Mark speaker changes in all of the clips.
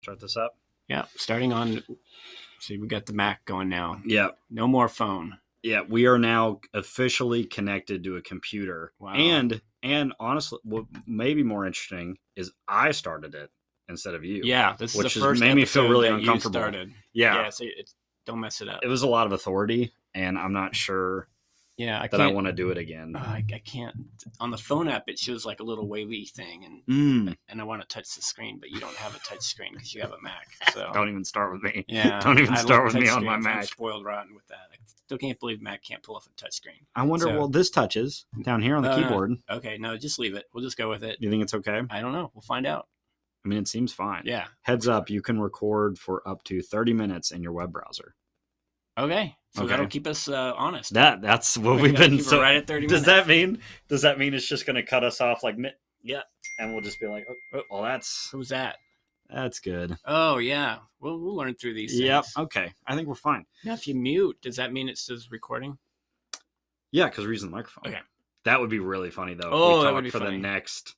Speaker 1: Start this up.
Speaker 2: Yeah, starting on. See, we got the Mac going now.
Speaker 1: Yeah.
Speaker 2: No more phone.
Speaker 1: Yeah, we are now officially connected to a computer.
Speaker 2: Wow.
Speaker 1: And honestly, what may be more interesting is I started it instead of you.
Speaker 2: Yeah, this is
Speaker 1: which
Speaker 2: the first
Speaker 1: made me feel
Speaker 2: episode
Speaker 1: really
Speaker 2: that
Speaker 1: uncomfortable.
Speaker 2: You started.
Speaker 1: Yeah.
Speaker 2: So don't mess it up.
Speaker 1: It was a lot of authority, and I'm not sure
Speaker 2: I
Speaker 1: want to do it again.
Speaker 2: I can't. On the phone app, it shows like a little wavy thing, and I want to touch the screen, but you don't have a touch screen because you have a Mac. So
Speaker 1: Don't even start with me.
Speaker 2: Yeah,
Speaker 1: Don't even start with me
Speaker 2: touch
Speaker 1: on my
Speaker 2: screens.
Speaker 1: Mac.
Speaker 2: I'm spoiled rotten with that. I still can't believe Mac can't pull off a touch screen.
Speaker 1: I wonder, well, this touches down here on the keyboard.
Speaker 2: Okay, no, just leave it. We'll just go with it.
Speaker 1: You think it's okay?
Speaker 2: I don't know. We'll find out.
Speaker 1: I mean, it seems fine.
Speaker 2: Yeah.
Speaker 1: Heads up, you can record for up to 30 minutes in your web browser.
Speaker 2: Okay. So that'll keep us honest.
Speaker 1: That's what we've been.
Speaker 2: So right at 30 minutes.
Speaker 1: Does that mean it's just going to cut us off like?
Speaker 2: Yeah.
Speaker 1: And we'll just be like, oh, well,
Speaker 2: who's that?
Speaker 1: That's good.
Speaker 2: Oh yeah. We'll learn through these things.
Speaker 1: Yep. Okay. I think we're fine.
Speaker 2: Now, if you mute, does that mean it says recording?
Speaker 1: Yeah, because we're using the microphone.
Speaker 2: Okay.
Speaker 1: That would be really funny though.
Speaker 2: Oh,
Speaker 1: if we
Speaker 2: that would be
Speaker 1: for
Speaker 2: funny.
Speaker 1: the next,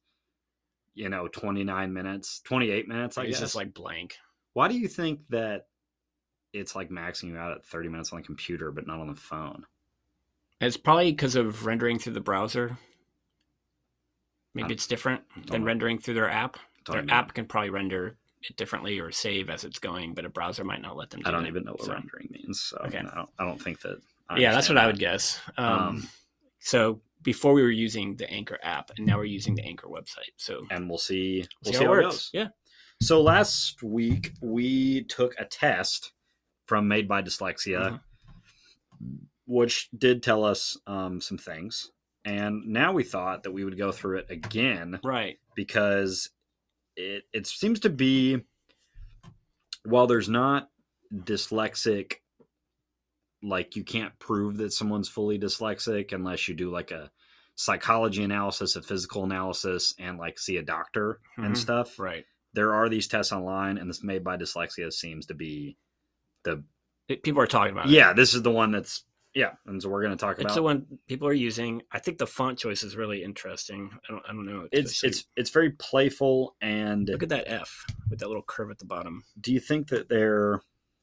Speaker 1: 29 minutes, 28 minutes. I guess
Speaker 2: It's just like blank.
Speaker 1: Why do you think that it's like maxing you out at 30 minutes on the computer, but not on the phone?
Speaker 2: It's probably because of rendering through the browser. Maybe it's different than rendering through their app. Their app can probably render it differently or save as it's going, but a browser might not let them do it.
Speaker 1: I don't even know what rendering means. So okay. I don't think that.
Speaker 2: That's what I would guess. So before we were using the Anchor app, and now we're using the Anchor website. And
Speaker 1: we'll see how
Speaker 2: it
Speaker 1: works.
Speaker 2: Goes. Yeah.
Speaker 1: So last week we took a test from Made by Dyslexia, which did tell us some things. And now we thought that we would go through it again.
Speaker 2: Right.
Speaker 1: Because it seems to be, while there's not dyslexic, like you can't prove that someone's fully dyslexic unless you do like a psychology analysis, a physical analysis, and like see a doctor and stuff.
Speaker 2: Right.
Speaker 1: There are these tests online, and this Made by Dyslexia seems to be
Speaker 2: people are talking about it.
Speaker 1: Yeah, this is the one that's, and so we're going to talk about.
Speaker 2: It's the one people are using. I think the font choice is really interesting. I don't know.
Speaker 1: It's very playful, and
Speaker 2: look at that F with that little curve at the bottom.
Speaker 1: Do you think that they're?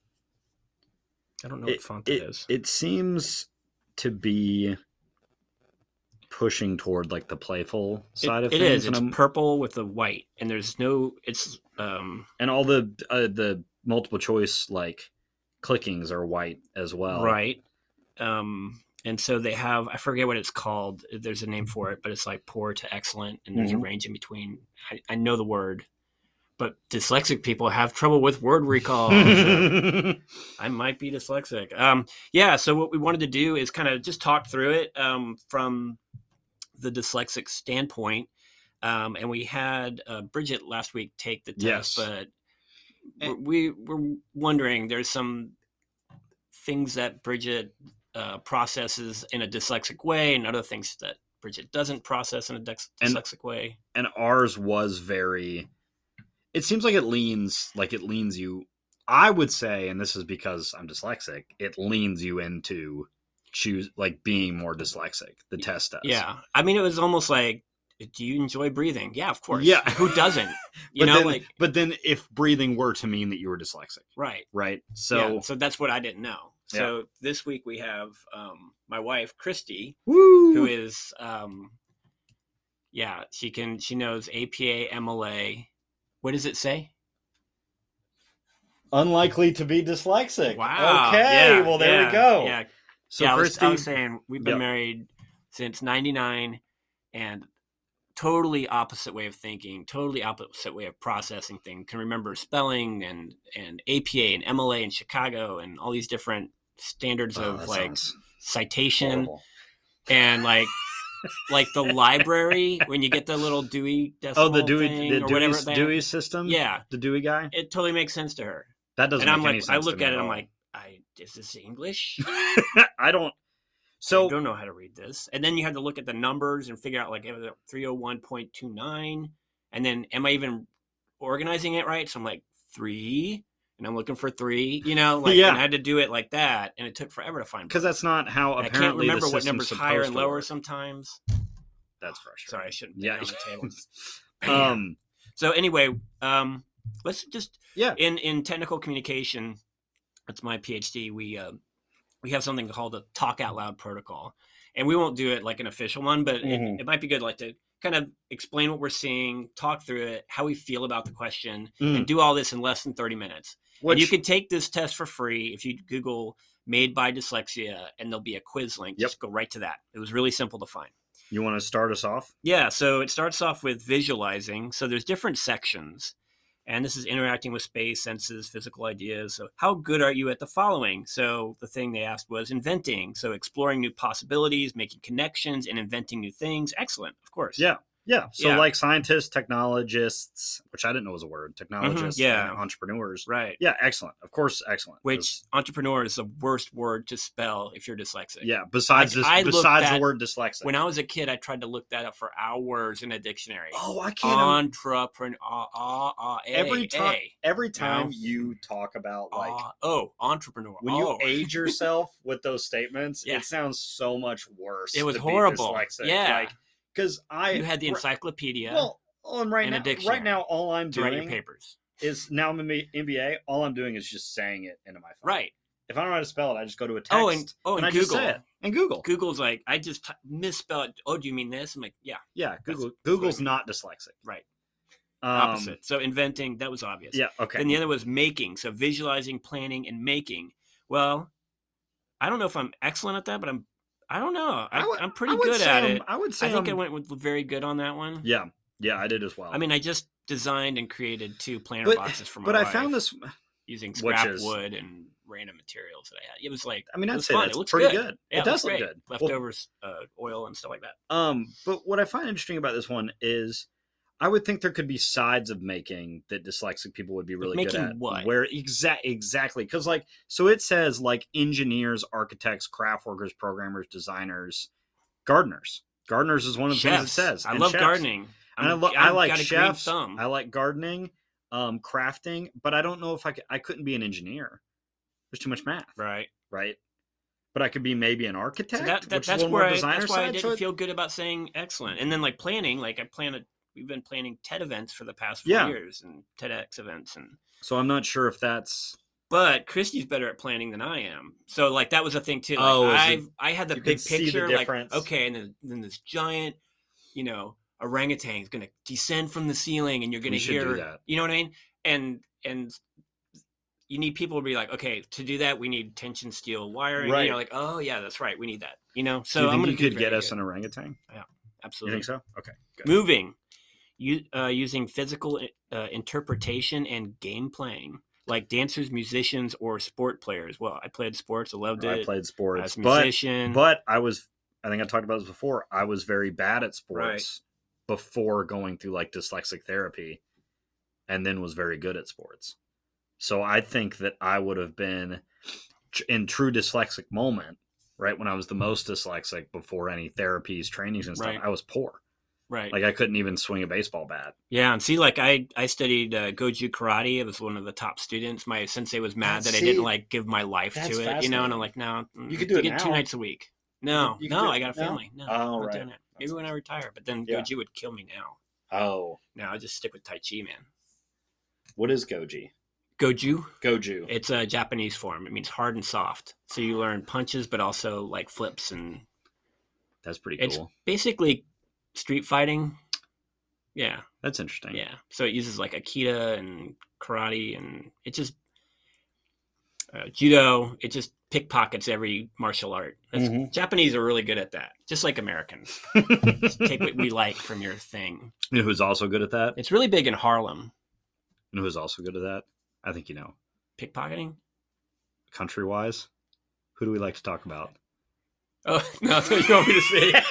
Speaker 2: I don't know what font that is.
Speaker 1: It seems to be pushing toward like the playful side of things.
Speaker 2: It is. It's purple with the white, and there's no. It's
Speaker 1: and all the multiple choice like clickings are white as well.
Speaker 2: Right. And so they have, I forget what it's called. There's a name for it, but it's like poor to excellent. And there's a range in between. I know the word, but dyslexic people have trouble with word recall. So I might be dyslexic. So what we wanted to do is kind of just talk through it, from the dyslexic standpoint. And we had Bridget last week take the test, but we're wondering, there's some things that Bridget processes in a dyslexic way, and other things that Bridget doesn't process in a dyslexic way. And
Speaker 1: ours was it seems like it leans you, I would say, and this is because I'm dyslexic, it leans you into being more dyslexic. The test does.
Speaker 2: Yeah. I mean, it was almost like, do you enjoy breathing? Yeah, of course.
Speaker 1: Yeah.
Speaker 2: Who doesn't?
Speaker 1: But then if breathing were to mean that you were dyslexic.
Speaker 2: Right.
Speaker 1: So
Speaker 2: that's what I didn't know. So this week we have my wife, Christy,
Speaker 1: Woo!
Speaker 2: who is, she knows APA, MLA. What does it say?
Speaker 1: Unlikely to be dyslexic.
Speaker 2: Wow.
Speaker 1: Okay. There we go.
Speaker 2: Yeah.
Speaker 1: So Christy,
Speaker 2: I was saying we've been married since 99, and totally opposite way of thinking, totally opposite way of processing things. Can remember spelling and APA and MLA in Chicago and all these different standards of citation
Speaker 1: horrible.
Speaker 2: And like the library when you get the little Dewey Decimal
Speaker 1: the Dewey system.
Speaker 2: Yeah,
Speaker 1: the Dewey guy.
Speaker 2: It totally makes sense to her.
Speaker 1: That doesn't. And make any sense.
Speaker 2: I look
Speaker 1: to me
Speaker 2: at it.
Speaker 1: all.
Speaker 2: I'm like, is this English?
Speaker 1: I don't.
Speaker 2: So I don't know how to read this. And then you have to look at the numbers and figure out 301.29. And then am I even organizing it right? So I'm like 3, and I'm looking for 3, and I had to do it like that. And it took forever to find.
Speaker 1: Because that's not how
Speaker 2: and
Speaker 1: apparently
Speaker 2: I can't remember
Speaker 1: the
Speaker 2: what numbers higher and lower
Speaker 1: work.
Speaker 2: Sometimes.
Speaker 1: That's frustrating.
Speaker 2: Sorry, I shouldn't be on the table.
Speaker 1: So
Speaker 2: So anyway, let's just
Speaker 1: Yeah.
Speaker 2: in technical communication. That's my PhD. We have something called the talk out loud protocol, and we won't do it like an official one, but it might be good like to kind of explain what we're seeing, talk through it, how we feel about the question, and do all this in less than 30 minutes. And you can take this test for free if you Google "made by dyslexia," and there'll be a quiz link. Just go right to that. It was really simple to find.
Speaker 1: You want to start us off?
Speaker 2: Yeah, so it starts off with visualizing. So there's different sections. And this is interacting with space, senses, physical ideas. So how good are you at the following? So the thing they asked was inventing. So exploring new possibilities, making connections, and inventing new things. Excellent, of course.
Speaker 1: Yeah. Yeah. So like scientists, technologists, which I didn't know was a word, technologists, and entrepreneurs.
Speaker 2: Right.
Speaker 1: Yeah. Excellent. Of course. Excellent.
Speaker 2: Which entrepreneur is the worst word to spell if you're dyslexic.
Speaker 1: Yeah. Besides the word dyslexic.
Speaker 2: When I was a kid, I tried to look that up for hours in a dictionary.
Speaker 1: Oh, I can't.
Speaker 2: Entrepreneur.
Speaker 1: Every time you talk about like,
Speaker 2: entrepreneur.
Speaker 1: When you age yourself with those statements, it sounds so much worse.
Speaker 2: It was horrible.
Speaker 1: Yeah. Because
Speaker 2: you had the encyclopedia.
Speaker 1: Well, and right now, all I'm doing
Speaker 2: write your papers
Speaker 1: is now I'm in MBA. All I'm doing is just saying it into my phone.
Speaker 2: Right.
Speaker 1: If I don't know how to spell it, I just go to a text.
Speaker 2: And
Speaker 1: I
Speaker 2: Google.
Speaker 1: Just say it. And Google.
Speaker 2: Google's like, I just misspelled. Oh, do you mean this? I'm like, yeah.
Speaker 1: Yeah. Google's not dyslexic.
Speaker 2: Right. Opposite. So inventing, that was obvious.
Speaker 1: Yeah. Okay.
Speaker 2: Then the other was making. So visualizing, planning, and making. Well, I don't know if I'm excellent at that, but I don't know. I'm pretty good at it.
Speaker 1: I would say
Speaker 2: I think I went with very good on that one.
Speaker 1: Yeah. Yeah, I did as well.
Speaker 2: I mean, I just designed and created 2 planner boxes for my wife.
Speaker 1: But I found this
Speaker 2: using scrap wood and random materials that I had. It was like,
Speaker 1: I mean, I'd say
Speaker 2: fun.
Speaker 1: That's
Speaker 2: it looks
Speaker 1: pretty
Speaker 2: good.
Speaker 1: Yeah, it does look good.
Speaker 2: Leftovers, oil and stuff like that.
Speaker 1: But what I find interesting about this one is I would think there could be sides of making that dyslexic people would be really good at.
Speaker 2: Making what?
Speaker 1: Where exactly. Because so it says like engineers, architects, craft workers, programmers, designers, gardeners. Gardeners is one of the things it says.
Speaker 2: I love gardening.
Speaker 1: I like chefs. I like gardening, crafting, but I don't know if I couldn't be an engineer. There's too much math.
Speaker 2: Right.
Speaker 1: But I could be maybe an architect.
Speaker 2: So that's why I didn't feel good about saying excellent. And then like planning, we've been planning TED events for the past 4 years and TEDx events. And
Speaker 1: so I'm not sure if that's.
Speaker 2: But Christy's better at planning than I am. So like that was a thing too. Like, I had the big picture. Like, okay, and then this giant, orangutan is going to descend from the ceiling, and you're going to hear that. You know what I mean? And you need people to be like, okay, to do that, we need tension steel wiring.
Speaker 1: Right.
Speaker 2: You're like, oh yeah, that's right, we need that. So
Speaker 1: do you think you could get us an orangutan?
Speaker 2: Yeah, absolutely.
Speaker 1: You think so? Okay. Good.
Speaker 2: Moving, using physical interpretation and game playing. Like dancers, musicians, or sport players. Well, I played sports. I loved it.
Speaker 1: I played sports.
Speaker 2: As a musician.
Speaker 1: But I think I talked about this before. I was very bad at sports before going through like dyslexic therapy, and then was very good at sports. So I think that I would have been in true dyslexic moment, right? When I was the most dyslexic before any therapies, trainings and stuff, I was poor.
Speaker 2: Right.
Speaker 1: Like I couldn't even swing a baseball bat.
Speaker 2: Yeah. And see, like I studied Goju karate. I was one of the top students. My sensei was mad that I didn't like give my life to it, and I'm like, no,
Speaker 1: you could do it now.
Speaker 2: 2 nights a week. No, I got a family. No,
Speaker 1: I'm
Speaker 2: not doing it. Maybe when I retire, but then Goju would kill me now.
Speaker 1: Oh.
Speaker 2: No, I just stick with Tai Chi, man.
Speaker 1: What is Goju?
Speaker 2: Goju. It's a Japanese form. It means hard and soft. So you learn punches, but also like flips and.
Speaker 1: That's pretty cool.
Speaker 2: It's basically street fighting. Yeah.
Speaker 1: That's interesting.
Speaker 2: Yeah. So it uses like Aikido and karate, and it just judo. It just pickpockets every martial art. Japanese are really good at that, just like Americans. Just take what we like from your thing.
Speaker 1: You know who's also good at that?
Speaker 2: It's really big in Harlem.
Speaker 1: You know who's also good at that? I think you know.
Speaker 2: Pickpocketing?
Speaker 1: Country-wise? Who do we like to talk about?
Speaker 2: Oh, no, that's what you want me to say.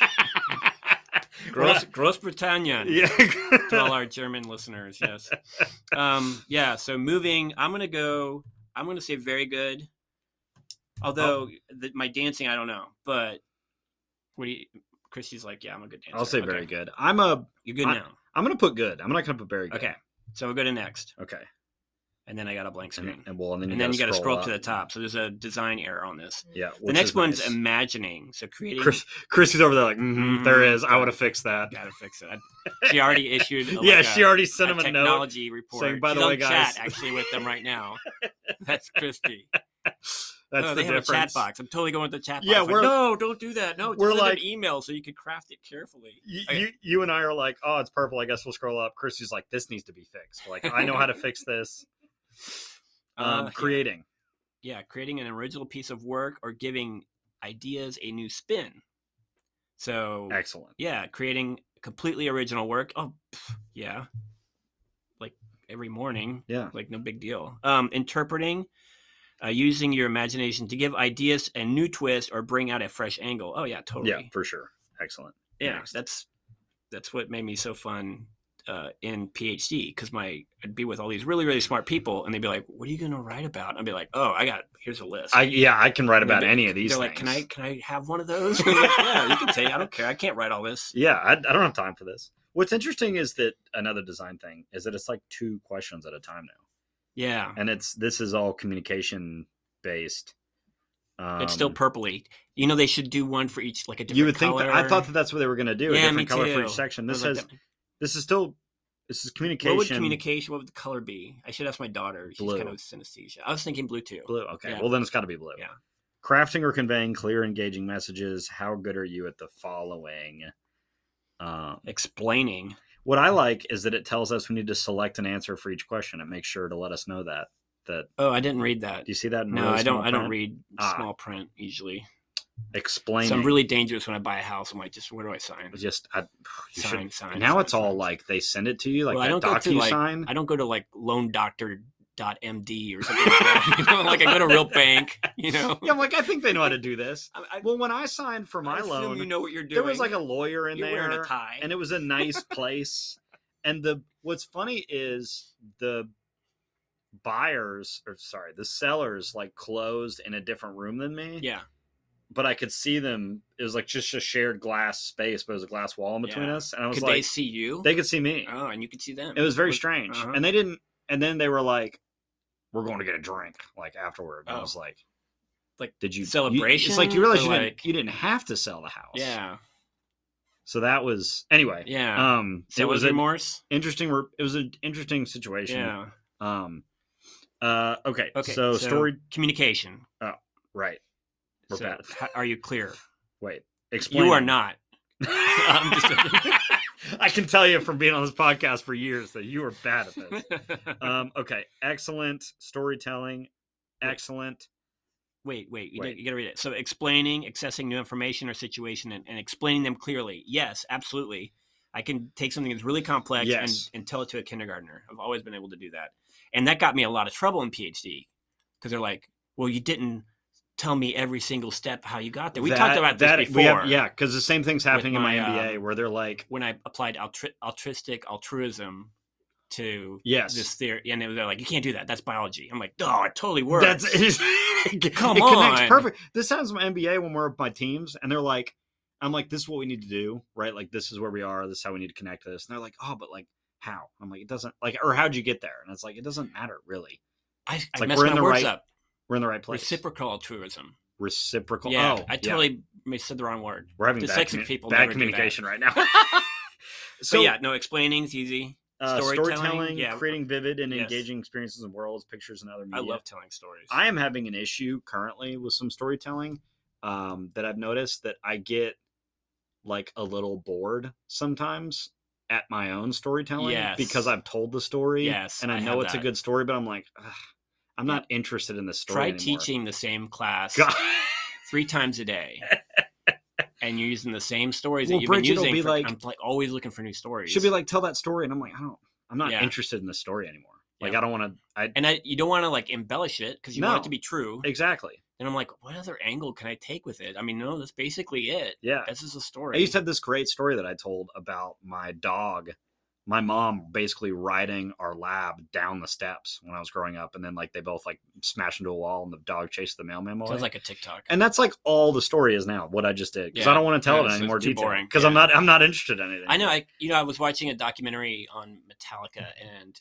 Speaker 2: Großbritannien. Yeah. To all our German listeners, yes. Yeah, so moving, I'm going to say very good. Although my dancing, I don't know. But Christy's like, yeah, I'm a good dancer.
Speaker 1: I'll say very good.
Speaker 2: You're good now.
Speaker 1: I'm going to put good. I'm not going to put very good.
Speaker 2: Okay, so we'll go to next.
Speaker 1: Okay.
Speaker 2: and then I got a blank screen.
Speaker 1: And
Speaker 2: then you got to scroll to the top. So there's a design error on this.
Speaker 1: Yeah.
Speaker 2: The next one's imagining. So creating.
Speaker 1: Chrissy's over there like, there is. I would have fixed that.
Speaker 2: Got to fix it. She already issued.
Speaker 1: She already sent him a
Speaker 2: technology
Speaker 1: note
Speaker 2: report.
Speaker 1: saying, by the
Speaker 2: She's
Speaker 1: way,
Speaker 2: on
Speaker 1: guys,
Speaker 2: chat actually with them right now. That's Christy.
Speaker 1: That's the
Speaker 2: they
Speaker 1: difference.
Speaker 2: have a chat box. I'm totally going with the chat box.
Speaker 1: Yeah,
Speaker 2: no, don't do that. No,
Speaker 1: we're
Speaker 2: just
Speaker 1: like
Speaker 2: an email so you can craft it carefully.
Speaker 1: You and I are like, oh, it's purple. I guess we'll scroll up. Chrissy's like, this needs to be fixed. Like, I know how to fix this. Creating.
Speaker 2: Yeah, creating an original piece of work or giving ideas a new spin. So
Speaker 1: excellent.
Speaker 2: Yeah, creating completely original work. Oh, yeah. Like every morning.
Speaker 1: Yeah.
Speaker 2: Like no big deal. Interpreting. Using your imagination to give ideas a new twist or bring out a fresh angle. Oh yeah, totally.
Speaker 1: Yeah, for sure. Excellent.
Speaker 2: Yeah, next. That's what made me so fun in PhD, because I'd be with all these really, really smart people, and they'd be like, "What are you going to write about?" And I'd be like, "Oh, here's a list."
Speaker 1: I can write about any of these.
Speaker 2: They're
Speaker 1: things.
Speaker 2: like, "Can I have one of those?" Like, yeah, you can take. I don't care. I can't write all this.
Speaker 1: Yeah, I don't have time for this. What's interesting is that another design thing is that it's like 2 questions at a time now.
Speaker 2: Yeah,
Speaker 1: and this is all communication based.
Speaker 2: It's still purpley. They should do one for each, like a different.
Speaker 1: You would
Speaker 2: color.
Speaker 1: think that. I thought that's what they were going to do.
Speaker 2: Yeah,
Speaker 1: a different color for each section. This is communication.
Speaker 2: What would the color be? I should ask my daughter. She's
Speaker 1: blue.
Speaker 2: Kind of synesthesia. I was thinking blue too.
Speaker 1: Blue. Okay.
Speaker 2: Yeah.
Speaker 1: Well, then it's got to be blue.
Speaker 2: Yeah.
Speaker 1: Crafting or conveying clear, engaging messages. How good are you at the following?
Speaker 2: Explaining.
Speaker 1: What I like is that it tells us we need to select an answer for each question. It makes sure to let us know that.
Speaker 2: Oh, I didn't read that.
Speaker 1: Do you see that?
Speaker 2: No, I don't. I don't read small print usually.
Speaker 1: Explaining.
Speaker 2: So I'm really dangerous when I buy a house. I'm like, where do I sign?
Speaker 1: Sign. Now it's all like they send it to you, like that DocuSign.
Speaker 2: I don't go to like loandoctor.md or something like that. Like I go to a real bank. Yeah,
Speaker 1: I'm like, I think they know how to do this. Well, when I signed for my loan,
Speaker 2: you know what you're doing.
Speaker 1: There was like a lawyer in there,
Speaker 2: wearing a tie,
Speaker 1: and it was a nice place. And what's funny is the sellers like closed in a different room than me.
Speaker 2: Yeah.
Speaker 1: But I could see them. It was like just a shared glass space, but it was a glass wall in between us. And I was
Speaker 2: could they see you?
Speaker 1: They could see me.
Speaker 2: Oh, and you could see them.
Speaker 1: It was very strange.
Speaker 2: Uh-huh.
Speaker 1: And they didn't. And then they were like, "We're going to get a drink." Like afterward, and I was like, did you
Speaker 2: celebration?"
Speaker 1: It's like you realize you didn't have to sell the house.
Speaker 2: Yeah.
Speaker 1: So that was anyway.
Speaker 2: Yeah.
Speaker 1: It was
Speaker 2: remorse.
Speaker 1: Interesting. It was an interesting situation.
Speaker 2: Yeah.
Speaker 1: Okay. So story
Speaker 2: communication.
Speaker 1: Oh, right. We're bad.
Speaker 2: Are you clear?
Speaker 1: Wait. Explain.
Speaker 2: You are not.
Speaker 1: I'm just I can tell you from being on this podcast for years that you are bad at this. Okay. Excellent storytelling. Excellent.
Speaker 2: Wait. You got to read it. So explaining, accessing new information or situation and explaining them clearly. Yes, absolutely. I can take something that's really complex and tell it to a kindergartner. I've always been able to do that. And that got me a lot of trouble in PhD because they're like, well, you didn't tell me every single step how you got there. We talked about this before.
Speaker 1: Because the same thing's happening in my MBA where they're like...
Speaker 2: When I applied altruism to
Speaker 1: this
Speaker 2: theory, and they're like, you can't do that. That's biology. I'm like, oh, it totally works.
Speaker 1: It connects perfect. This happens in my MBA when we're with my teams, and they're like, I'm like, this is what we need to do, right? Like, this is where we are. This is how we need to connect to this. And they're like, oh, but like, how? I'm like, it doesn't, like, or how'd you get there? And it's like, it doesn't matter, really.
Speaker 2: I messed my words up.
Speaker 1: We're in the right place.
Speaker 2: Reciprocal altruism.
Speaker 1: Reciprocal.
Speaker 2: Yeah, I totally said the wrong word.
Speaker 1: We're having bad communication right now.
Speaker 2: So explaining's easy.
Speaker 1: Storytelling, creating vivid and engaging experiences in worlds, pictures, and other media.
Speaker 2: I love telling stories.
Speaker 1: I am having an issue currently with some storytelling that I've noticed that I get like a little bored sometimes at my own storytelling because I've told the story and I know it's a good story, but I'm like, I'm not interested in this story
Speaker 2: Try
Speaker 1: anymore.
Speaker 2: Teaching the same class 3 times a day. And you're using the same stories that you've been using. I'm like always looking for new stories.
Speaker 1: Should be like, tell that story. And I'm like, I'm not interested in this story anymore. Like, I don't want to.
Speaker 2: You don't want to like embellish it because you want it to be true.
Speaker 1: Exactly.
Speaker 2: And I'm like, what other angle can I take with it? I mean, no, that's basically it.
Speaker 1: Yeah.
Speaker 2: This is a story.
Speaker 1: I used to have this great story that I told about my dog. My mom basically riding our lab down the steps when I was growing up. And then like they both like smashed into a wall and the dog chased the mailman away.
Speaker 2: Sounds like a TikTok.
Speaker 1: And that's like all the story is now, what I just did. Because I don't want to tell it in any more detail. Because I'm not interested in anything.
Speaker 2: I know. I was watching a documentary on Metallica and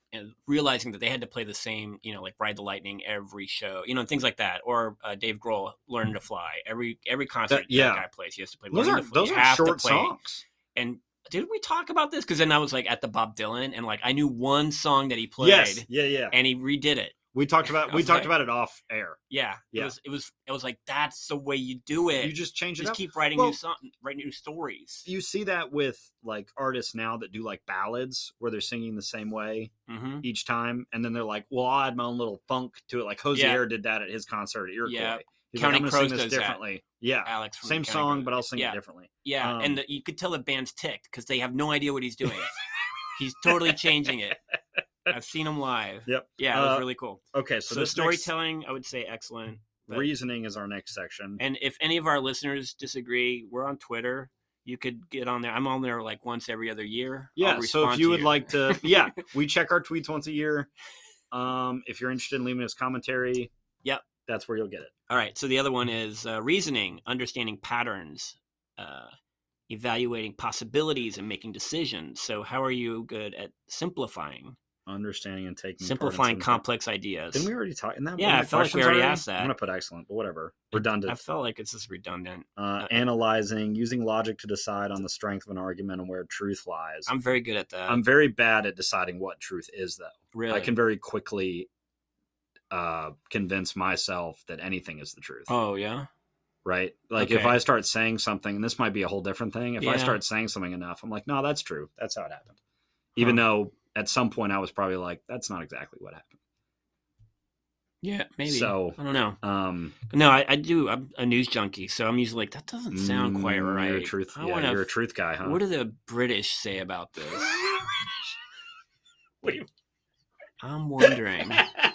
Speaker 2: and realizing that they had to play the same, like Ride the Lightning every show, and things like that. Or Dave Grohl, Learn to Fly. Every concert that guy plays, he has to play.
Speaker 1: Those are short songs.
Speaker 2: And did we talk about this? Because then I was like at the Bob Dylan, and like I knew one song that he played.
Speaker 1: Yes, yeah.
Speaker 2: And he redid it.
Speaker 1: We talked about it off air.
Speaker 2: Yeah. It was like, that's the way you do it.
Speaker 1: You just change it up.
Speaker 2: Keep writing write new stories.
Speaker 1: You see that with like artists now that do like ballads where they're singing the same way each time, and then they're like, well, I'll add my own little funk to it. Like Hozier did that at his concert at Iroquois.
Speaker 2: Yeah.
Speaker 1: He's
Speaker 2: Counting
Speaker 1: like, I'm gonna
Speaker 2: Crows
Speaker 1: sing this differently.
Speaker 2: That.
Speaker 1: Yeah,
Speaker 2: Alex,
Speaker 1: same song, but I'll sing it differently.
Speaker 2: Yeah, and you could tell the band's ticked because they have no idea what he's doing. He's totally changing it. I've seen him live.
Speaker 1: Yep.
Speaker 2: Yeah, it was really cool.
Speaker 1: Okay,
Speaker 2: so this storytelling, I would say excellent.
Speaker 1: Reasoning is our next section.
Speaker 2: And if any of our listeners disagree, we're on Twitter. You could get on there. I'm on there like once every other year.
Speaker 1: Yeah, so if you would like to, we check our tweets once a year. If you're interested in leaving us commentary, that's where you'll get it.
Speaker 2: All right, so the other one is reasoning, understanding patterns, evaluating possibilities, and making decisions. So how are you good at simplifying?
Speaker 1: Understanding and
Speaker 2: simplifying complex ideas.
Speaker 1: Didn't we already talk in that?
Speaker 2: Yeah, I felt like we already asked that.
Speaker 1: I'm gonna put excellent, but whatever. Redundant.
Speaker 2: I felt like it's just redundant.
Speaker 1: Analyzing, using logic to decide on the strength of an argument and where truth lies.
Speaker 2: I'm very good at that.
Speaker 1: I'm very bad at deciding what truth is, though.
Speaker 2: Really,
Speaker 1: I can very quickly convince myself that anything is the truth.
Speaker 2: Oh yeah.
Speaker 1: Right. Like if I start saying something, and this might be a whole different thing. If I start saying something enough, I'm like, no, that's true. That's how it happened. Even though at some point I was probably like, that's not exactly what happened.
Speaker 2: Yeah, maybe.
Speaker 1: So
Speaker 2: I don't know. No, I do. I'm a news junkie, so I'm usually like, that doesn't sound quite right.
Speaker 1: You're a truth. You're a truth guy, huh?
Speaker 2: What do the British say about this? I'm wondering.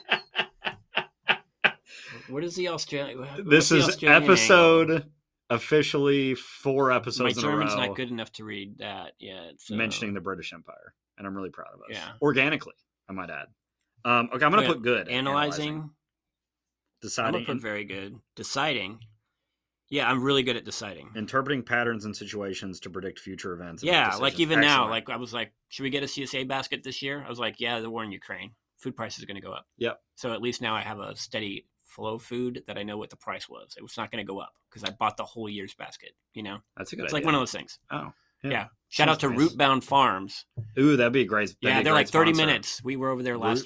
Speaker 2: What is the Australian?
Speaker 1: This is episode officially 4 episodes in a row.
Speaker 2: My German's not good enough to read that yet. So.
Speaker 1: Mentioning the British Empire, and I'm really proud of us.
Speaker 2: Yeah,
Speaker 1: organically, I might add. Okay, I'm gonna put good.
Speaker 2: Analyzing,
Speaker 1: deciding.
Speaker 2: I'm gonna put very good. Deciding. Yeah, I'm really good at deciding.
Speaker 1: Interpreting patterns and situations to predict future events.
Speaker 2: Yeah, like even now, like I was like, should we get a CSA basket this year? I was like, yeah, the war in Ukraine. Food prices are going to go up.
Speaker 1: Yep.
Speaker 2: So at least now I have a steady flow of food that I know what the price was. It was not going to go up because I bought the whole year's basket,
Speaker 1: That's a good idea.
Speaker 2: It's like one of those things.
Speaker 1: Oh.
Speaker 2: Yeah. Shout out to Rootbound Farms.
Speaker 1: Ooh, that'd be a great.
Speaker 2: Yeah, they're like 30 minutes. We were over there last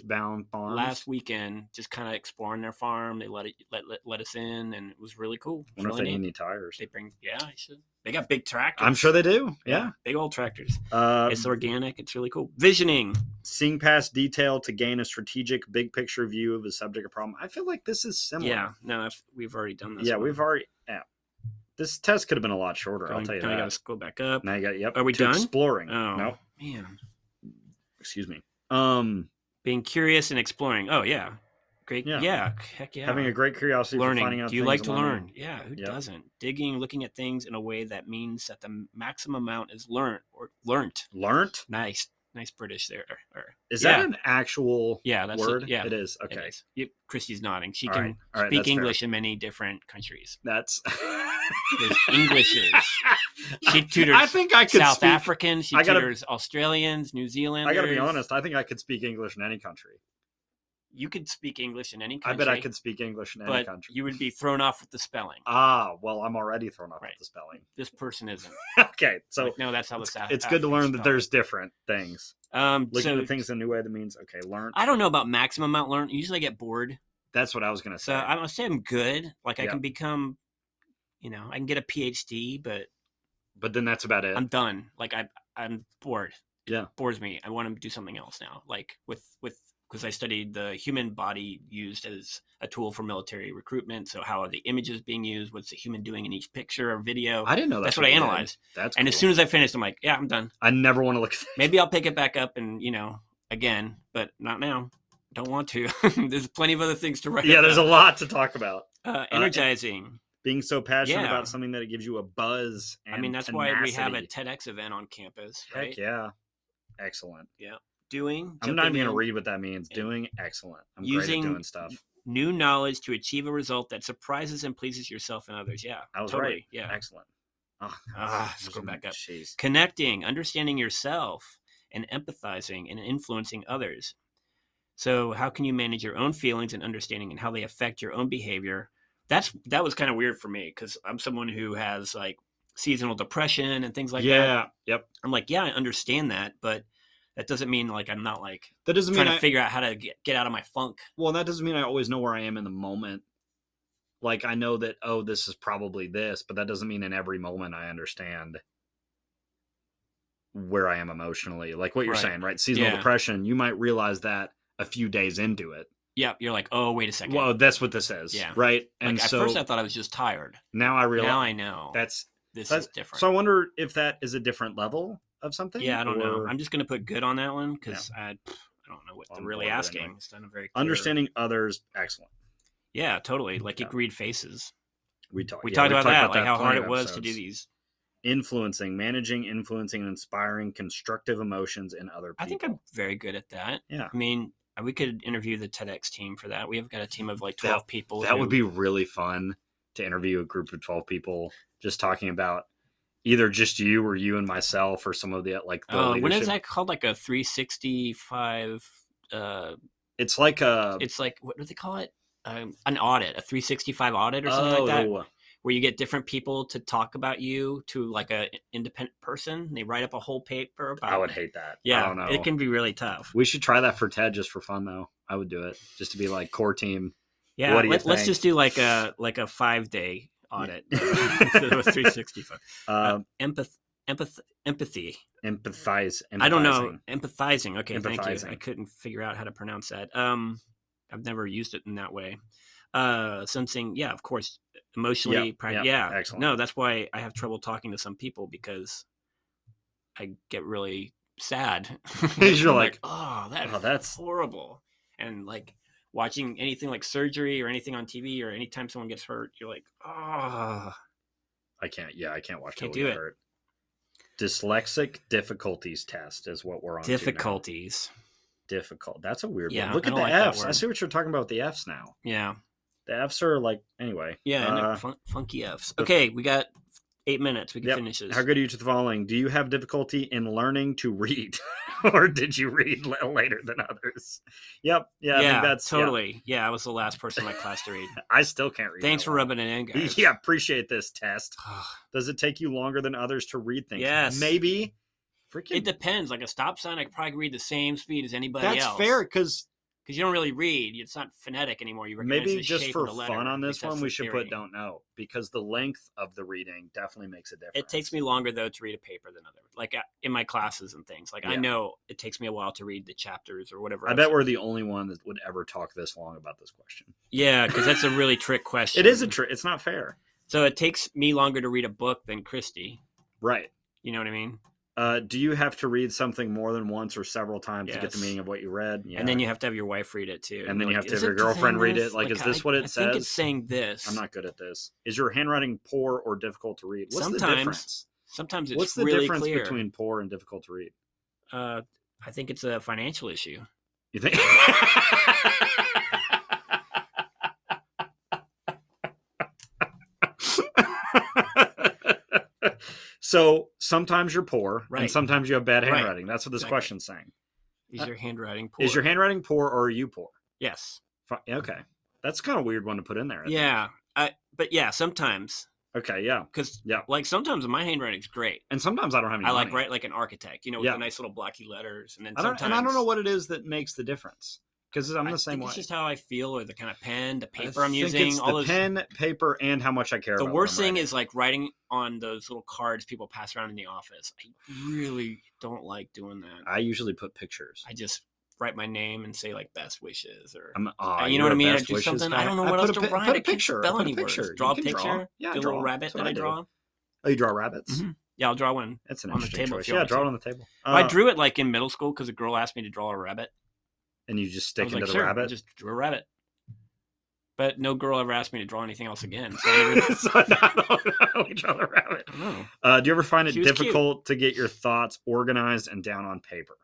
Speaker 2: weekend, just kind of exploring their farm. They let us in, and it was really cool.
Speaker 1: I wonder if they need any tires.
Speaker 2: They bring, they got big tractors.
Speaker 1: I'm sure they do. Yeah,
Speaker 2: big old tractors. It's organic. It's really cool. Visioning,
Speaker 1: seeing past detail to gain a strategic, big picture view of a subject or problem. I feel like this is similar.
Speaker 2: Yeah, no, we've already done this.
Speaker 1: Yeah, we've already. Yeah. This test could have been a lot shorter. I'll tell you that.
Speaker 2: I got to go back up.
Speaker 1: Now you got. Yep.
Speaker 2: Are we done?
Speaker 1: Exploring.
Speaker 2: Oh
Speaker 1: no,
Speaker 2: man.
Speaker 1: Excuse me.
Speaker 2: Being curious and exploring. Oh yeah, great. Yeah. Heck yeah.
Speaker 1: Having a great curiosity
Speaker 2: learning.
Speaker 1: For finding out.
Speaker 2: Do you like to learn? Yeah. Who doesn't? Digging, looking at things in a way that means that the maximum amount is learned or learnt.
Speaker 1: Learnt.
Speaker 2: Nice British there.
Speaker 1: Is that an actual
Speaker 2: that's
Speaker 1: word?
Speaker 2: It
Speaker 1: is. Okay.
Speaker 2: It is. Yep, Christy's nodding. She can
Speaker 1: right,
Speaker 2: speak English in many different countries.
Speaker 1: That's
Speaker 2: there's Englishes. She tutors
Speaker 1: I think I could
Speaker 2: South Africans. She tutors Australians, New Zealanders.
Speaker 1: I got to be honest. I think I could speak English in any country.
Speaker 2: You could speak English in any country.
Speaker 1: I bet I could speak English in any country.
Speaker 2: You would be thrown off with the spelling.
Speaker 1: Well, I'm already thrown off with the spelling.
Speaker 2: This person isn't.
Speaker 1: Okay, so
Speaker 2: no, that's how
Speaker 1: it's good to learn that there's different things. Looking at things in a new way, that means learn.
Speaker 2: I don't know about maximum amount learned. Usually I get bored.
Speaker 1: That's what I was gonna say.
Speaker 2: So I'm gonna say I'm good. Like I can become, I can get a PhD, but
Speaker 1: then that's about it.
Speaker 2: I'm done. Like I'm bored.
Speaker 1: Yeah,
Speaker 2: it bores me. I want to do something else now. Like with because I studied the human body used as a tool for military recruitment. So how are the images being used? What's the human doing in each picture or video?
Speaker 1: I didn't know
Speaker 2: that's what I analyzed.
Speaker 1: That's
Speaker 2: and
Speaker 1: cool.
Speaker 2: As soon as I finished, I'm like, yeah, I'm done.
Speaker 1: I never want to look at that.
Speaker 2: Maybe I'll pick it back up and, again, but not now. Don't want to. There's plenty of other things to write about.
Speaker 1: There's a lot to talk about.
Speaker 2: Energizing.
Speaker 1: Being so passionate about something that it gives you a buzz and
Speaker 2: that's
Speaker 1: tenacity.
Speaker 2: Why we have a TEDx event on campus, right?
Speaker 1: Heck yeah. Excellent.
Speaker 2: Yeah. Doing.
Speaker 1: I'm not even going to read what that means. Doing. Excellent. I'm great at doing stuff.
Speaker 2: New knowledge to achieve a result that surprises and pleases yourself and others. Yeah.
Speaker 1: I was
Speaker 2: totally.
Speaker 1: right.
Speaker 2: Yeah.
Speaker 1: Excellent.
Speaker 2: Scroll back up.
Speaker 1: Jeez.
Speaker 2: Connecting, understanding yourself, and empathizing and influencing others. So how can you manage your own feelings and understanding and how they affect your own behavior? That was kind of weird for me because I'm someone who has like seasonal depression and things like that.
Speaker 1: Yeah. Yep.
Speaker 2: I'm like, yeah, I understand that, but that doesn't mean like I'm not like
Speaker 1: That doesn't
Speaker 2: trying
Speaker 1: mean
Speaker 2: to figure out how to get out of my funk.
Speaker 1: Well, that doesn't mean I always know where I am in the moment. Like I know that, oh, this is probably this, but that doesn't mean in every moment I understand where I am emotionally. Like what you're
Speaker 2: Right.
Speaker 1: saying, right? Seasonal
Speaker 2: Yeah.
Speaker 1: depression, you might realize that a few days into it.
Speaker 2: Yeah, you're like, oh, wait a second.
Speaker 1: Well, that's what this is.
Speaker 2: Yeah.
Speaker 1: Right.
Speaker 2: Like,
Speaker 1: And
Speaker 2: at
Speaker 1: so
Speaker 2: first I thought I was just tired.
Speaker 1: now I realize
Speaker 2: Now I know
Speaker 1: this
Speaker 2: is different.
Speaker 1: So I wonder if that is a different level of something.
Speaker 2: Yeah, I don't know.
Speaker 1: or
Speaker 2: I'm just going to put good on that one because I don't know what
Speaker 1: On
Speaker 2: they're really
Speaker 1: board with it
Speaker 2: asking.
Speaker 1: anyway.
Speaker 2: It's not a very clear...
Speaker 1: Understanding others. Excellent.
Speaker 2: Yeah, totally. Like you
Speaker 1: Yeah.
Speaker 2: can read faces.
Speaker 1: We talked
Speaker 2: About that, like how hard
Speaker 1: plenty
Speaker 2: it
Speaker 1: of
Speaker 2: was to
Speaker 1: episodes.
Speaker 2: do these.
Speaker 1: Managing, influencing, and inspiring constructive emotions in other people.
Speaker 2: I think I'm very good at that.
Speaker 1: Yeah.
Speaker 2: I mean, we could interview the TEDx team for that. We have got a team of like 12 people.
Speaker 1: That would be really fun to interview a group of 12 people just talking about either just you or you and myself or some of the like the
Speaker 2: when is
Speaker 1: leadership.
Speaker 2: that called? Like a 365
Speaker 1: It's like a
Speaker 2: it's like, what do they call it? An audit, a 365 audit or something like that, where you get different people to talk about you to like a independent person. They write up a whole paper about
Speaker 1: I would hate that.
Speaker 2: Yeah,
Speaker 1: I don't know.
Speaker 2: it can be really tough.
Speaker 1: We should try that for TED just for fun though. I would do it just to be like core team.
Speaker 2: Yeah,
Speaker 1: What do you
Speaker 2: let's
Speaker 1: think?
Speaker 2: just do like a 5-day audit instead of a 365. Empathy.
Speaker 1: Empathize.
Speaker 2: I don't know. Empathizing. Okay, thank you.
Speaker 1: Empathizing.
Speaker 2: I couldn't figure out how to pronounce that. I've never used it in that way. Sensing, yeah, of course, emotionally. Yeah,
Speaker 1: excellent.
Speaker 2: No, that's why I have trouble talking to some people because I get really sad.
Speaker 1: You're
Speaker 2: I'm
Speaker 1: like,
Speaker 2: oh,
Speaker 1: that's
Speaker 2: horrible. And like watching anything like surgery or anything on TV or anytime someone gets hurt, you're like, oh,
Speaker 1: I can't. Yeah, I can't watch.
Speaker 2: Can't
Speaker 1: people
Speaker 2: do
Speaker 1: get
Speaker 2: it.
Speaker 1: hurt. Dyslexic difficulties test is what we're on.
Speaker 2: difficulties.
Speaker 1: Difficult. That's a weird
Speaker 2: Yeah,
Speaker 1: one. Look
Speaker 2: I
Speaker 1: at
Speaker 2: don't
Speaker 1: the
Speaker 2: like that
Speaker 1: F's. I
Speaker 2: word.
Speaker 1: see what you're talking about with the F's now.
Speaker 2: Yeah.
Speaker 1: The F's are like anyway.
Speaker 2: Yeah, and funky Fs. Okay, we got 8 minutes. We can
Speaker 1: Yep.
Speaker 2: finish this.
Speaker 1: How good are you to the following? Do you have difficulty in learning to read, or did you read later than others? Yep. Yeah. I think that's
Speaker 2: totally. Yeah, I was the last person in my class to read.
Speaker 1: I still can't read.
Speaker 2: Thanks
Speaker 1: that
Speaker 2: for
Speaker 1: well.
Speaker 2: rubbing it in, guys.
Speaker 1: Yeah, appreciate this test. Does it take you longer than others to read things?
Speaker 2: Yes.
Speaker 1: Maybe. Freaking.
Speaker 2: It depends. Like a stop sign, I could probably read the same speed as anybody
Speaker 1: That's
Speaker 2: else.
Speaker 1: fair because
Speaker 2: Because you don't really read. It's not phonetic anymore. You recognize
Speaker 1: maybe
Speaker 2: the
Speaker 1: just
Speaker 2: shape
Speaker 1: for
Speaker 2: of the letter.
Speaker 1: fun on
Speaker 2: At
Speaker 1: this
Speaker 2: least that's
Speaker 1: one,
Speaker 2: the
Speaker 1: we should
Speaker 2: theory.
Speaker 1: put don't know because the length of the reading definitely makes a difference.
Speaker 2: It takes me longer though to read a paper than others. Like in my classes and things. Like I
Speaker 1: Yeah.
Speaker 2: know it takes me a while to read the chapters or whatever.
Speaker 1: I bet we're the only one that would ever talk this long about this question.
Speaker 2: Yeah, because that's a really trick question.
Speaker 1: It is a trick. It's not fair.
Speaker 2: So it takes me longer to read a book than Christy.
Speaker 1: Right.
Speaker 2: You know what I mean?
Speaker 1: Do you have to read something more than once or several times to get the
Speaker 2: Yes.
Speaker 1: meaning of what you read? Yeah.
Speaker 2: And then you have to have your wife read it too.
Speaker 1: And then
Speaker 2: be
Speaker 1: you
Speaker 2: like,
Speaker 1: have to
Speaker 2: "Is
Speaker 1: have your
Speaker 2: it saying
Speaker 1: girlfriend read
Speaker 2: this?"
Speaker 1: it. Like, is this what it
Speaker 2: I think it's
Speaker 1: says?
Speaker 2: saying this.
Speaker 1: I'm not good at this. Is your handwriting poor or difficult to read? What's the
Speaker 2: Sometimes
Speaker 1: difference?
Speaker 2: Sometimes it's
Speaker 1: What's the
Speaker 2: really
Speaker 1: difference
Speaker 2: clear.
Speaker 1: between poor and difficult to read?
Speaker 2: I think it's a financial issue.
Speaker 1: You think? So sometimes you're poor, and
Speaker 2: Right.
Speaker 1: sometimes you have bad
Speaker 2: Right.
Speaker 1: handwriting. That's what this
Speaker 2: Exactly.
Speaker 1: question's saying.
Speaker 2: Is your handwriting poor?
Speaker 1: Is your handwriting poor or are you poor?
Speaker 2: Yes.
Speaker 1: Okay, that's kind of a weird one to put in there. I think.
Speaker 2: Yeah. But yeah, sometimes
Speaker 1: Okay. Yeah.
Speaker 2: because
Speaker 1: Yeah.
Speaker 2: like sometimes my handwriting's great.
Speaker 1: And sometimes I don't have any.
Speaker 2: I like
Speaker 1: money.
Speaker 2: write like an architect, with
Speaker 1: Yeah.
Speaker 2: the nice little blocky letters, and then
Speaker 1: I don't,
Speaker 2: sometimes
Speaker 1: and I don't know what it is that makes the difference because I'm
Speaker 2: I
Speaker 1: the same
Speaker 2: think
Speaker 1: way.
Speaker 2: it's just how I feel, or the kind of pen, the
Speaker 1: I
Speaker 2: paper I'm
Speaker 1: think
Speaker 2: using.
Speaker 1: it's
Speaker 2: All
Speaker 1: the
Speaker 2: those.
Speaker 1: pen, paper, and how much I care.
Speaker 2: The
Speaker 1: about
Speaker 2: worst
Speaker 1: what I'm
Speaker 2: thing
Speaker 1: writing.
Speaker 2: is like writing on those little cards people pass around in the office. I really don't like doing that.
Speaker 1: I usually put pictures.
Speaker 2: I just write my name and say like best wishes or
Speaker 1: I'm,
Speaker 2: you know
Speaker 1: you're
Speaker 2: what I
Speaker 1: a
Speaker 2: mean? I
Speaker 1: best
Speaker 2: do
Speaker 1: wishes
Speaker 2: something.
Speaker 1: guy.
Speaker 2: I don't know
Speaker 1: I
Speaker 2: what
Speaker 1: put
Speaker 2: else
Speaker 1: a
Speaker 2: to
Speaker 1: pi-
Speaker 2: write.
Speaker 1: Put
Speaker 2: I
Speaker 1: a
Speaker 2: can't
Speaker 1: picture.
Speaker 2: spell
Speaker 1: Put a
Speaker 2: any
Speaker 1: picture.
Speaker 2: words.
Speaker 1: You
Speaker 2: Draw a
Speaker 1: can
Speaker 2: picture.
Speaker 1: Yeah,
Speaker 2: Do a little rabbit
Speaker 1: That's what
Speaker 2: that I
Speaker 1: do.
Speaker 2: draw.
Speaker 1: Oh, you draw rabbits?
Speaker 2: Mhm. Yeah, I'll draw one.
Speaker 1: That's an
Speaker 2: On the
Speaker 1: interesting
Speaker 2: table if
Speaker 1: choice.
Speaker 2: you
Speaker 1: Yeah,
Speaker 2: want
Speaker 1: draw
Speaker 2: to.
Speaker 1: it on the table.
Speaker 2: I drew it like in middle school because a girl asked me to draw a rabbit.
Speaker 1: And you just
Speaker 2: I
Speaker 1: stick
Speaker 2: was
Speaker 1: into
Speaker 2: like,
Speaker 1: the
Speaker 2: sure, I
Speaker 1: rabbit.
Speaker 2: just drew a rabbit. But no girl ever asked me to draw anything else again. So I never,
Speaker 1: So I only draw the rabbit.
Speaker 2: I don't know.
Speaker 1: Do you ever find it
Speaker 2: She was cute.
Speaker 1: difficult to get your thoughts organized and down on paper?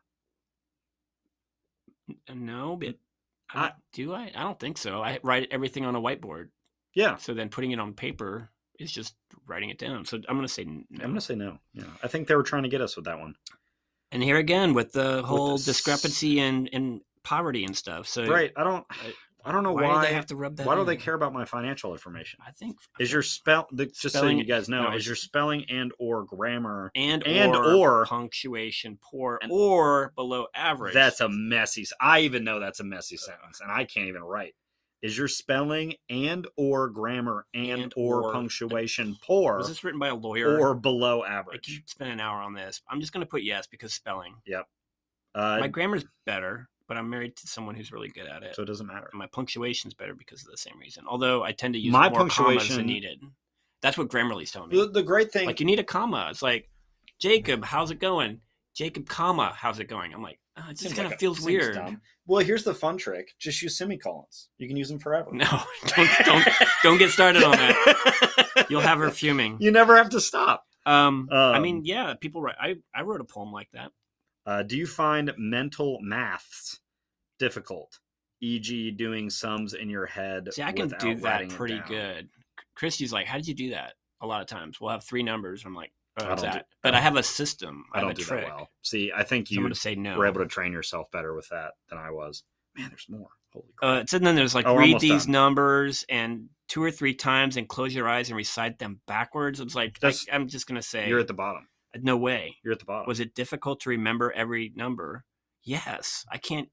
Speaker 2: No, but do I? I don't think so. I write everything on a whiteboard.
Speaker 1: Yeah,
Speaker 2: So then putting it on paper is just writing it down. So I'm going to say no.
Speaker 1: I'm gonna say no. Yeah, I think they were trying to get us with that one.
Speaker 2: And here again with the whole
Speaker 1: the
Speaker 2: discrepancy in poverty and stuff. So
Speaker 1: Right. I don't know why
Speaker 2: do they have to rub that
Speaker 1: Why do they
Speaker 2: in?
Speaker 1: care about my financial information?
Speaker 2: I think
Speaker 1: Is your just so
Speaker 2: Spelling-
Speaker 1: you guys know,
Speaker 2: no,
Speaker 1: is
Speaker 2: it's-
Speaker 1: your spelling and or grammar
Speaker 2: and
Speaker 1: or
Speaker 2: punctuation poor
Speaker 1: and-
Speaker 2: or below average.
Speaker 1: that's a messy. I even know that's a messy sentence, and I can't even write. Is your spelling and or grammar and or punctuation poor
Speaker 2: Was this written by a lawyer?
Speaker 1: or below
Speaker 2: I
Speaker 1: average?
Speaker 2: could spend an hour on this. I'm just going to put yes because spelling.
Speaker 1: Yep.
Speaker 2: My grammar's better, but I'm married to someone who's really good at it.
Speaker 1: So it doesn't matter.
Speaker 2: And my punctuation's better because of the same reason. Although I tend to use
Speaker 1: My
Speaker 2: more commas
Speaker 1: punctuation-
Speaker 2: than needed. That's what Grammarly's telling me.
Speaker 1: The great thing,
Speaker 2: Like, you need a comma. It's like, Jacob, how's it going? Jacob, comma, how's it going? I'm like, it just
Speaker 1: seems
Speaker 2: kind
Speaker 1: like
Speaker 2: of feels
Speaker 1: seems
Speaker 2: weird.
Speaker 1: dumb. Well, here's the fun trick: just use semicolons. You can use them forever.
Speaker 2: No, don't get started on that. You'll have her fuming.
Speaker 1: You never have to stop.
Speaker 2: I mean, yeah, people write. I wrote a poem like that.
Speaker 1: Do you find mental maths difficult, e.g., doing sums in your head?
Speaker 2: See, I can
Speaker 1: without
Speaker 2: do that
Speaker 1: writing it
Speaker 2: pretty
Speaker 1: down?
Speaker 2: good. Christy's like, how did you do that? A lot of times we'll have 3 numbers. I'm like, oh,
Speaker 1: I
Speaker 2: what's
Speaker 1: don't do-
Speaker 2: that? But I have a system.
Speaker 1: I
Speaker 2: have
Speaker 1: don't
Speaker 2: a
Speaker 1: do
Speaker 2: trick.
Speaker 1: that well. See, I think
Speaker 2: So I'm
Speaker 1: you
Speaker 2: going to say no.
Speaker 1: were able to train yourself better with that than I was. Man, there's more. Holy crap!
Speaker 2: So then there's like,
Speaker 1: Oh, we're
Speaker 2: read
Speaker 1: almost
Speaker 2: these
Speaker 1: done.
Speaker 2: numbers and 2 or 3 times and close your eyes and recite them backwards. It's like, I'm just going to say,
Speaker 1: You're at the bottom.
Speaker 2: no way.
Speaker 1: You're at the bottom.
Speaker 2: Was it difficult to remember every number? Yes.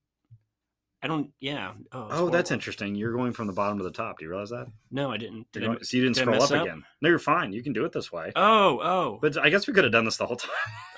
Speaker 2: I don't, yeah. Oh, it's
Speaker 1: Oh,
Speaker 2: horrible.
Speaker 1: that's interesting. You're going from the bottom to the top. Do you realize that?
Speaker 2: No, I didn't.
Speaker 1: So you didn't
Speaker 2: did I
Speaker 1: scroll
Speaker 2: mess
Speaker 1: up
Speaker 2: up?
Speaker 1: again. No, you're fine. You can do it this way.
Speaker 2: Oh.
Speaker 1: But I guess we could have done this the whole time.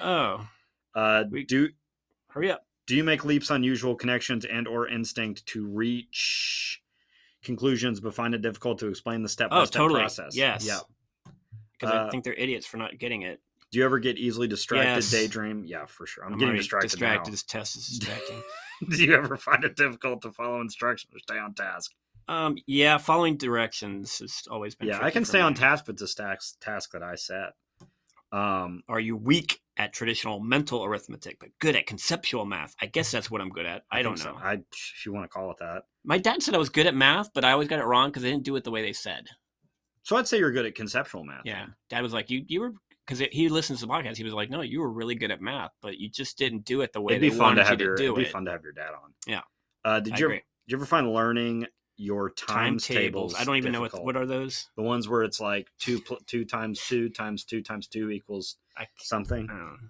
Speaker 2: Oh,
Speaker 1: Do
Speaker 2: hurry up.
Speaker 1: you make leaps, unusual connections, and or instinct to reach conclusions, but find it difficult to explain the step-by-step
Speaker 2: Totally.
Speaker 1: process?
Speaker 2: Yes.
Speaker 1: Yeah.
Speaker 2: Because I think they're idiots for not getting it.
Speaker 1: Do you ever get easily distracted,
Speaker 2: Yes.
Speaker 1: daydream? Yeah, for sure. I'm getting
Speaker 2: already
Speaker 1: distracted now.
Speaker 2: This test is distracting.
Speaker 1: Do you ever find it difficult to follow instructions or stay on task?
Speaker 2: Yeah, following directions has always been
Speaker 1: Yeah, I
Speaker 2: tricky
Speaker 1: can
Speaker 2: for
Speaker 1: stay on
Speaker 2: me.
Speaker 1: task with the task that I set.
Speaker 2: Are you weak at traditional mental arithmetic, but good at conceptual math? I guess that's what I'm good at. I don't
Speaker 1: think
Speaker 2: know.
Speaker 1: so. If you want to call it that.
Speaker 2: My dad said I was good at math, but I always got it wrong because I didn't do it the way they said.
Speaker 1: So I'd say you're good at conceptual math.
Speaker 2: Yeah. Dad was like, you were, because he listens to the podcast. He was like, no, you were really good at math, but you just didn't do it the way
Speaker 1: It'd be
Speaker 2: they
Speaker 1: fun to
Speaker 2: wanted you
Speaker 1: have
Speaker 2: to
Speaker 1: your.
Speaker 2: do
Speaker 1: It'd be
Speaker 2: it.
Speaker 1: fun to have your dad on.
Speaker 2: Yeah.
Speaker 1: Did
Speaker 2: I
Speaker 1: you
Speaker 2: agree.
Speaker 1: ever find learning your times tables?
Speaker 2: I don't even know
Speaker 1: difficult?
Speaker 2: what are those.
Speaker 1: The ones where it's like 2 times 2 times 2 times 2 equals something.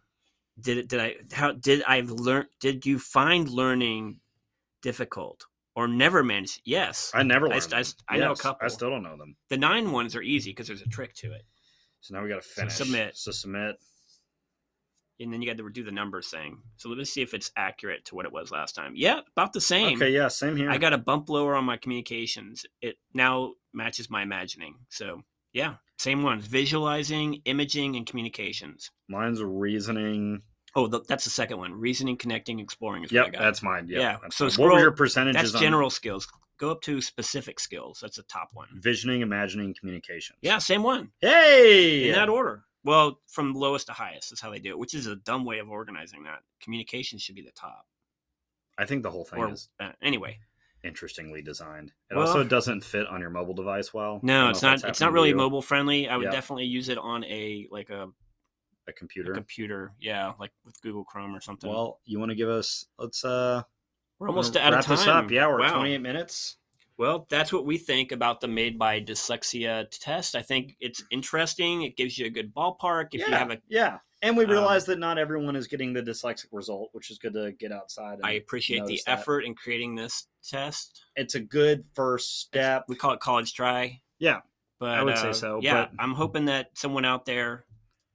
Speaker 2: Did you find learning difficult or never managed? Yes.
Speaker 1: I never
Speaker 2: I
Speaker 1: learned them.
Speaker 2: I know a
Speaker 1: Yes,
Speaker 2: couple.
Speaker 1: I still don't know them.
Speaker 2: The 9 ones are easy because there's a trick to it.
Speaker 1: So now we got to finish.
Speaker 2: submit.
Speaker 1: So submit.
Speaker 2: And then you got to do the numbers thing. So let me see if it's accurate to what it was last time. Yeah, about the same.
Speaker 1: Okay, yeah, same here.
Speaker 2: I got a bump lower on my communications. It now matches my imagining. So yeah, same ones: visualizing, imaging, and communications.
Speaker 1: Mine's reasoning.
Speaker 2: Oh, that's the second one: reasoning, connecting, exploring. Is what I
Speaker 1: Yep,
Speaker 2: got.
Speaker 1: that's mine. Yep,
Speaker 2: Yeah,
Speaker 1: that's
Speaker 2: so
Speaker 1: mine. What
Speaker 2: scroll-
Speaker 1: were your percentages?
Speaker 2: That's
Speaker 1: on
Speaker 2: general skills. Go up to specific skills. That's the top one.
Speaker 1: visioning, imagining, communication.
Speaker 2: Yeah, same one
Speaker 1: Hey,
Speaker 2: in that order. Well, from lowest to highest is how they do it, which is a dumb way of organizing that. Communication should be the top.
Speaker 1: I think the whole thing
Speaker 2: Or
Speaker 1: is
Speaker 2: anyway,
Speaker 1: interestingly designed. It
Speaker 2: Well-
Speaker 1: also doesn't fit on your mobile device well. I
Speaker 2: no,
Speaker 1: don't
Speaker 2: it's
Speaker 1: know if
Speaker 2: not.
Speaker 1: that's
Speaker 2: It's not
Speaker 1: happened to
Speaker 2: really
Speaker 1: you.
Speaker 2: mobile friendly. I would
Speaker 1: Yeah.
Speaker 2: definitely use it on a
Speaker 1: computer.
Speaker 2: computer. Yeah, like with Google Chrome or something.
Speaker 1: Well, you want to give us? Let's
Speaker 2: we're almost out
Speaker 1: wrap
Speaker 2: of time.
Speaker 1: this up. Yeah, we're at
Speaker 2: Wow.
Speaker 1: 28 minutes.
Speaker 2: Well, that's what we think about the Made by Dyslexia test. I think it's interesting. It gives you a good ballpark. If you have a,
Speaker 1: and we
Speaker 2: um,
Speaker 1: realize that not everyone is getting the dyslexic result, which is good to get outside. And
Speaker 2: I appreciate the
Speaker 1: notice that.
Speaker 2: effort in creating this test.
Speaker 1: It's a good first step.
Speaker 2: We call it college try.
Speaker 1: Yeah,
Speaker 2: But
Speaker 1: I would say so,
Speaker 2: Yeah,
Speaker 1: but-
Speaker 2: I'm hoping that someone out there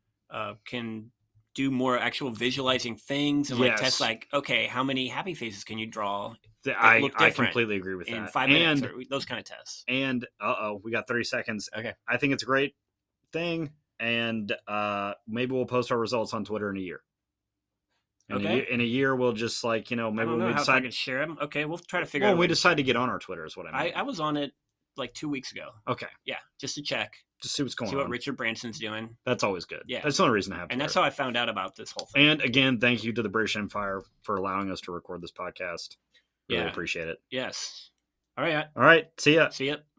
Speaker 2: can do more actual visualizing things and like
Speaker 1: Yes.
Speaker 2: test like, okay, how many happy faces can you draw
Speaker 1: I
Speaker 2: look
Speaker 1: I
Speaker 2: different
Speaker 1: completely agree with
Speaker 2: in
Speaker 1: that.
Speaker 2: 5 minutes?
Speaker 1: And
Speaker 2: Or those kind of tests.
Speaker 1: we got 30 seconds.
Speaker 2: Okay.
Speaker 1: I think it's a great thing, and maybe we'll post our results on Twitter in a year.
Speaker 2: Okay.
Speaker 1: In a year, we'll just maybe
Speaker 2: I don't
Speaker 1: when
Speaker 2: know
Speaker 1: we
Speaker 2: how if I
Speaker 1: decide.
Speaker 2: can share them. Okay, we'll try to figure
Speaker 1: Well,
Speaker 2: out.
Speaker 1: we
Speaker 2: a way to-
Speaker 1: decide to get on our Twitter is what I mean.
Speaker 2: I was on it like 2 weeks ago.
Speaker 1: Okay,
Speaker 2: Yeah, just to check,
Speaker 1: just see what's going
Speaker 2: see what
Speaker 1: on.
Speaker 2: Richard Branson's doing,
Speaker 1: That's always good.
Speaker 2: Yeah.
Speaker 1: That's the only reason to have.
Speaker 2: and that's
Speaker 1: Twitter.
Speaker 2: how I found out about this whole thing.
Speaker 1: And again, thank you to the British Empire for allowing us to record this podcast. Really
Speaker 2: Yeah.
Speaker 1: appreciate it.
Speaker 2: Yes. All right.
Speaker 1: All right, see ya.
Speaker 2: See ya.